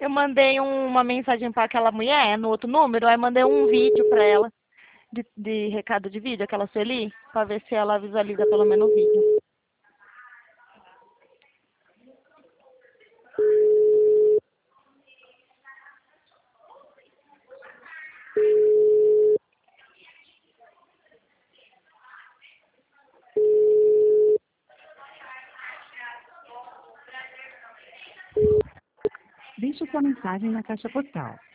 Eu mandei uma mensagem para aquela mulher no outro número, aí mandei um vídeo para ela de recado de vídeo, aquela Sueli, para ver se ela visualiza pelo menos o vídeo. Deixe sua mensagem na caixa postal